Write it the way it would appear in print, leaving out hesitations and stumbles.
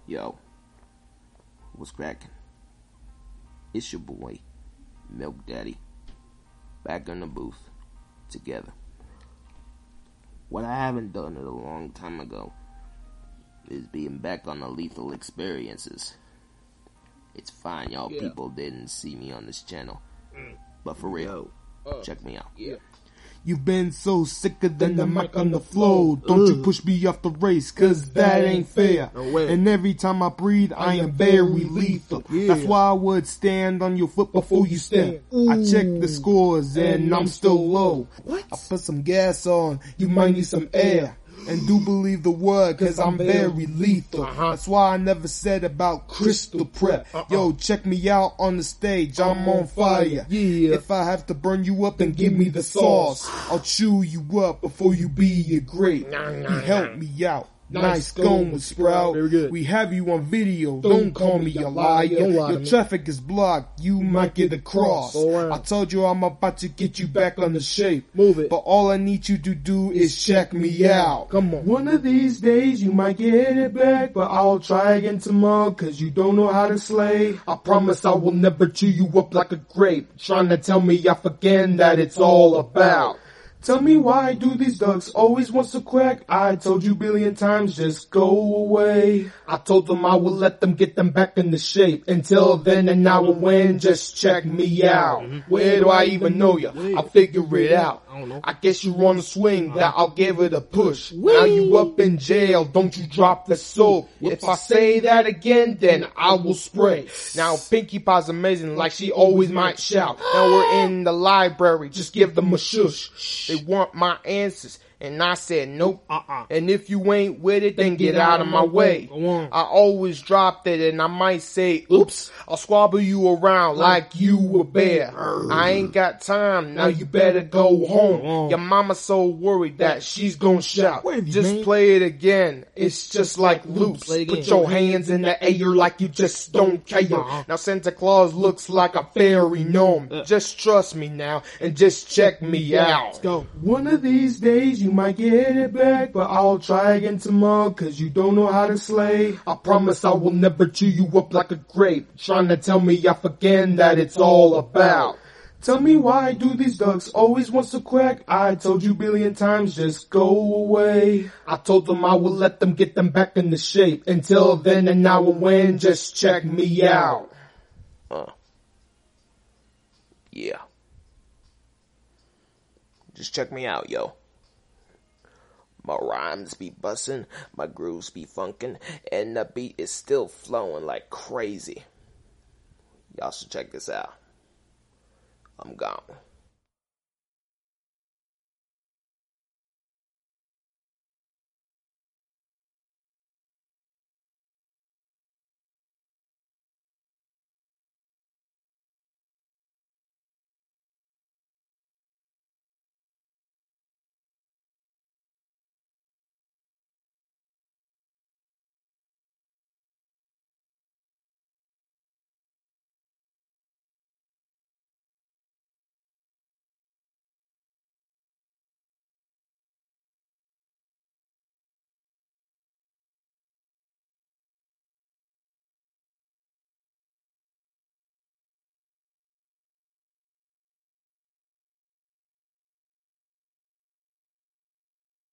Yo, what's cracking? It's your boy, Milk Daddy, back in the booth, together. What I haven't done in a long time ago is being back on the Lethal Experiences. It's fine y'all people didn't see me on this channel, but for real, check me out. You've been so sicker than the mic on the floor. Don't you push me off the race, cause that ain't fair. And every time I breathe, I am very lethal. That's why I would stand on your foot before you step. I check the scores and I'm still low. I put some gas on, you might need some air. And do believe the word, cause I'm very lethal. That's why I never said about crystal prep. Yo, check me out on the stage, I'm on fire. If I have to burn you up, then give me the sauce. I'll chew you up before you be a grape. You help me out. Nice going, Sprout. We have you on video. Don't call me a liar. Your traffic is blocked. You might get across. I told you I'm about to get you back on the shape. Move it. But all I need you to do is check me out. Come on. One of these days you might get it back, but I'll try again tomorrow cause you don't know how to slay. I promise I will never chew you up like a grape. Trying to tell me I forget that it's all about. Tell me why do these ducks always want to crack? I told you billion times, just go away. I told them I will let them get them back into shape. Until then and now and when, just check me out. Where do I even know ya? I'll figure it out. I guess you're on the swing, that I'll give it a push. Now you up in jail, don't you drop the soap. If I say that again, then I will spray. Now Pinkie Pie's amazing, like she always might shout. Now we're in the library, just give them a shush. They want my answers, and I said nope. And if you ain't with it, then get out of my way. I always drop it, and I might say oops. I'll squabble you around like you a bear. I ain't got time, now you better go home. Your mama's so worried that she's gonna shout. Just play it again, it's just like loops. Put your hands in the air like you just don't care. Now Santa Claus looks like a fairy gnome. Just trust me now, and just check me out. One of these days you might get it back, but I'll try again tomorrow cause you don't know how to slay. I promise I will never chew you up like a grape. Trying to tell me I forget that it's all about. Tell me why do these ducks always want to crack? I told you billion times, just go away. I told them I will let them get them back into shape. Until then and now and when, just check me out. Yeah. Just check me out, yo. My rhymes be bussin', my grooves be funkin', and the beat is still flowing like crazy. Y'all should check this out. I'm gone.